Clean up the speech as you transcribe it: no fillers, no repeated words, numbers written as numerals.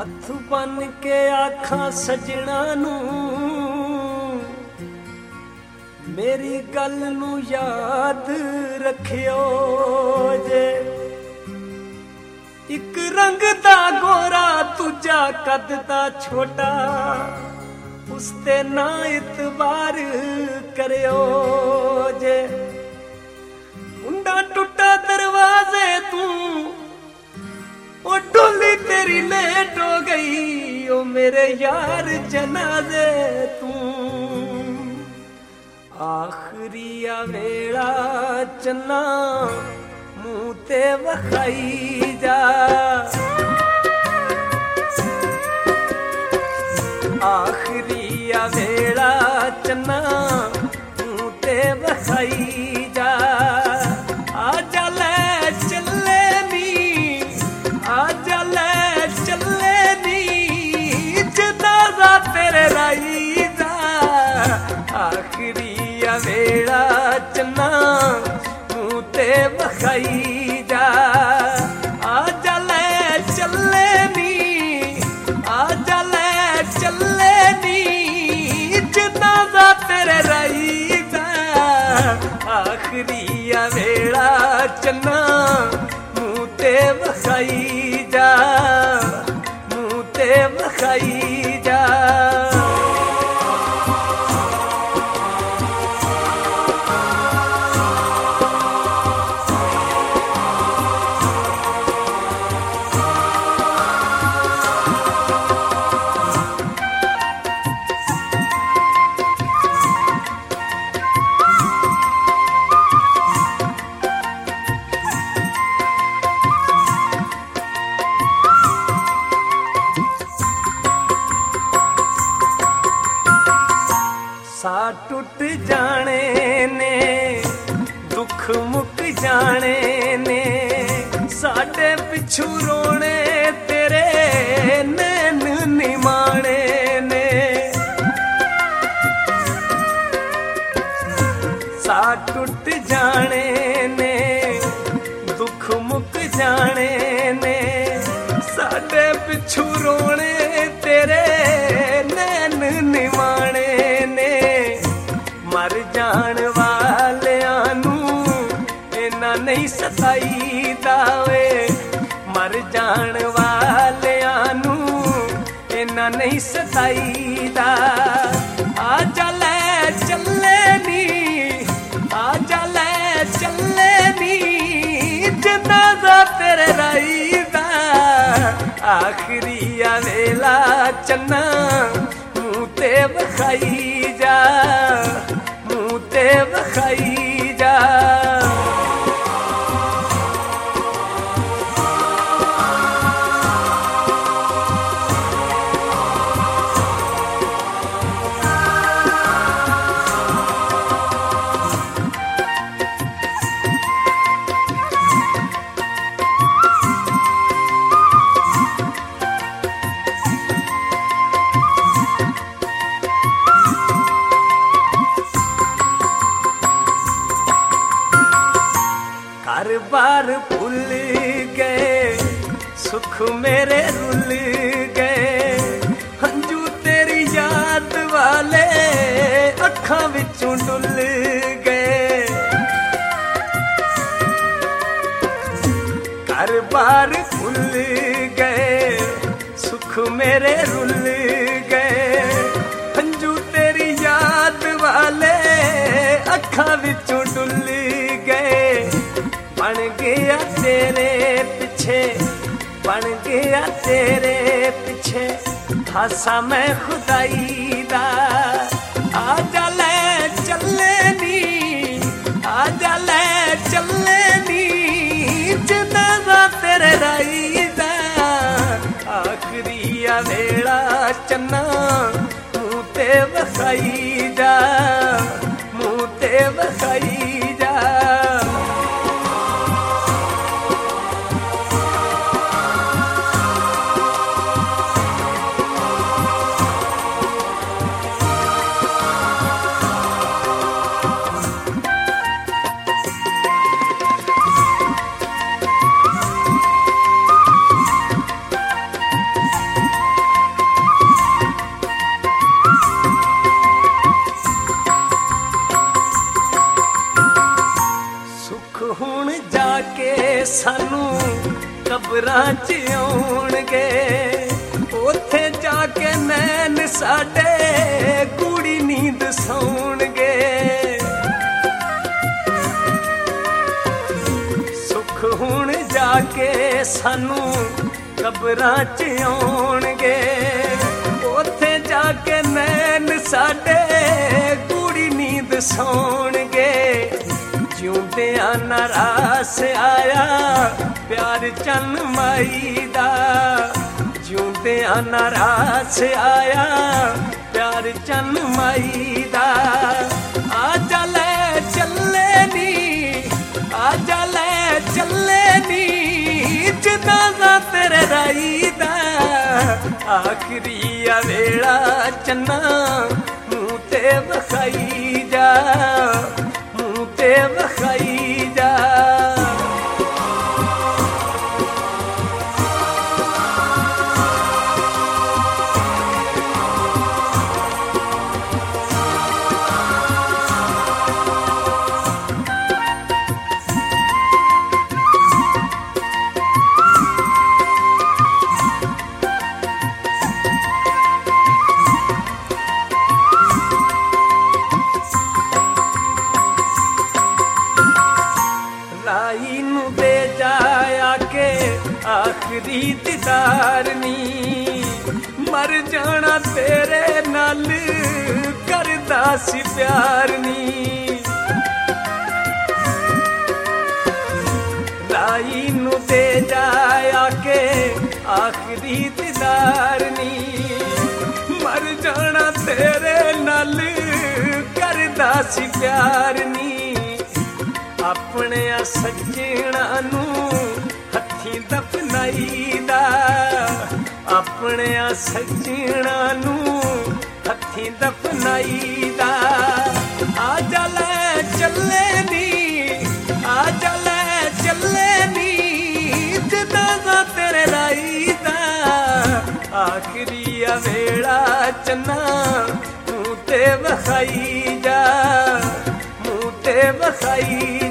हथ बन के आखा सजना नू मेरी गल नू याद रखियो जे। एक रंग दा गोरा दूजा कद दा छोटा उसते ना इतबार करियो जे। मुंडा टुटा दरवाजे तू ओ डोली तेरी लेट हो गई ओ मेरे यार जनाजे तू। आखरी वेला चन्ना मुंह ते वखाई जा। आखरी वेला चन्ना मुंह ते वखाई जा। आजा ले चले नी आजा ले चले नी जनाजा तेरे राई जा। आखरी वेला चन्ना मुंह ते वखाई जा। आजा ले चले नी आजा ले चले नी जनाजा तेरे राई जा। आखरी वेला चन्ना मुंह ते वखाई जा मुंह ते वखाई जा। सा टूट जाने ने दुख मुक जाने ने साडे पिछू रोने तेरे नैन निमाने ने। सा टूट जाने ने दुख मुक जाने ने साडे पिछू रोने तेरे नैन निमाने ने। मर जान वालियां नू इन्ना नहीं सताई दावे। मर जान वालियां नू इन्ना नहीं सताई दा। आजा ले चले नी आजा ले चले नी जनाजा तेरे राई दा। आखरी वेला चन्ना मुंह ते वखाई जा मुंह ते वखाई जा। हर बार भूल गए सुख मेरे रुल गए। हंजू तेरी याद वाले अखां विचों डुल गए। हर बार भूल गए सुख मेरे रुल गए। हंजू तेरी याद वाले अखां विचों डुल गए। बन गया तेरे पीछे बन गया तेरे पीछे हासा मैं खुदाई दा। आजा ले चले नी आजा ले चले नी जनाजा तेरे राई दा। आखरी वेला चन्ना मुंह ते वखाई जा मुंह ते वखाई जा। ਕਬਰਾਂ 'ਚ ਆਉਣਗੇ ਉੱਥੇ ਜਾ ਕੇ ਨੈਣ ਸਾਡੇ ਗੂੜੀ ਨੀਂਦ ਸੌਣਗੇ ਸੁੱਖ ਹੁਣ ਜਾ ਕੇ ਸਾਨੂੰ ਕਬਰਾਂ 'ਚ ਆਉਣਗੇ ਉੱਥੇ ਜਾ ਕੇ ਨੈਣ ਸਾਡੇ ਗੂੜੀ ਨੀਂਦ ਸੌਣਗੇ ਜਿਉਂਦਿਆਂ ਨਾ ਰਾਸ ਆਇਆ ਪਿਆਰ ਚੰਨ ਮਾਈ ਦਾ ਜਿਉਂਦਿਆਂ ਨਾ ਰਾਸ ਆਇਆ ਪਿਆਰ ਚੰਨ ਮਾਈ ਦਾ ਆ ਜਾ ਲੈ ਚੱਲੇ ਨੀ ਆ ਜਾ ਲੈ ਚੱਲੇ ਨੀ ਜਨਾਜ਼ਾ ਤੇਰੇ ਰਾਈ ਦਾ ਆਖਰੀ ਆ ਵੇਲਾ ਚੰਨਾ ਮੂੰਹ ਤੇ ਵਖਾਈ ਜਾ ਮੂੰਹ ਤੇ ਵਖਾਈ ਜਾ ਰਾਈ ਨੂੰ ਦੇ ਜਾਇਆ ਕੇ ਆਖਰੀ ਦੀਦਾਰ ਨੀ ਮਰ ਜਾਣਾ ਤੇਰੇ ਨਾਲ ਕਰਦਾ ਸੀ ਪਿਆਰ ਨੀ ਰਾਈ ਨੂੰ ਦੇ ਜਾਇਆ ਕੇ ਆਖਰੀ ਦੀਦਾਰ ਨੀ ਮਰ ਜਾਣਾ ਤੇਰੇ ਨਾਲ ਕਰਦਾ ਸੀ ਪਿਆਰ ਨੀ ਆਪਣੇ ਸੱਜਣਾ ਨੂੰ ਹੱਥੀਂ ਦਫਨਾਈ ਦਾ ਆਪਣੇ ਸੱਜਣਾ ਨੂੰ ਹੱਥੀਂ ਦਫਨਾਈ ਦਾ ਆ ਜਾ ਲੈ ਚੱਲੇ ਨੀ ਆ ਜਾ ਲੈ ਚੱਲੇ ਨੀ ਜਨਾਜ਼ਾ ਤੇਰੇ ਰਾਈ ਦਾ ਆਖਰੀ ਆ ਵੇਲਾ ਚੰਨਾ ਮੂੰਹ ਤੇ ਵਖਾਈ ਜਾ ਮੂੰਹ ਤੇ ਵਖਾਈ